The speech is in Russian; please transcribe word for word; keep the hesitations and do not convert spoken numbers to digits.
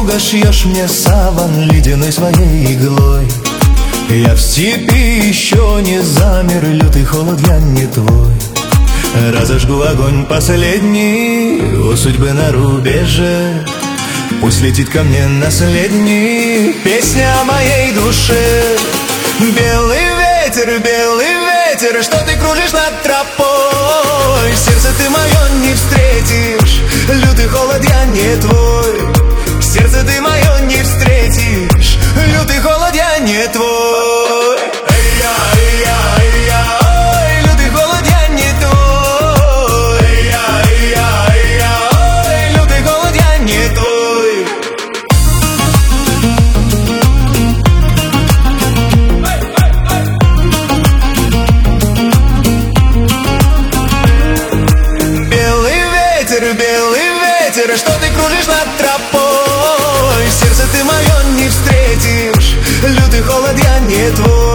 долго шьешь мне саван ледяной своей иглой. Я в степи еще не замер, лютый холод я не твой. Разожгу огонь последний у судьбы на рубеже. Пусть летит ко мне наследник, песня о моей душе. Белый ветер, белый ветер, что ты кружишь над тропой. Сердце ты мое не встретишь, лютый холод я не твой. Сердце ты мое не встретишь, лютый холод я не твой. Эй-я, эй-я, эй-я, ой, лютый холод я не твой. Эй-я, эй-я, эй-я, ой, лютый холод я не твой. Белый ветер, белый ветер, что ты кружишь над тропой. Сердце ты мое не встретишь, лютый холод я не твой.